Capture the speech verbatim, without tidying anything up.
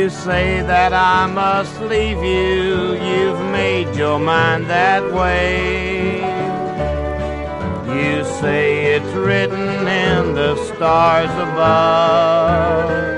you say that I must leave you, you've made your mind that way. You say it's written in the stars above.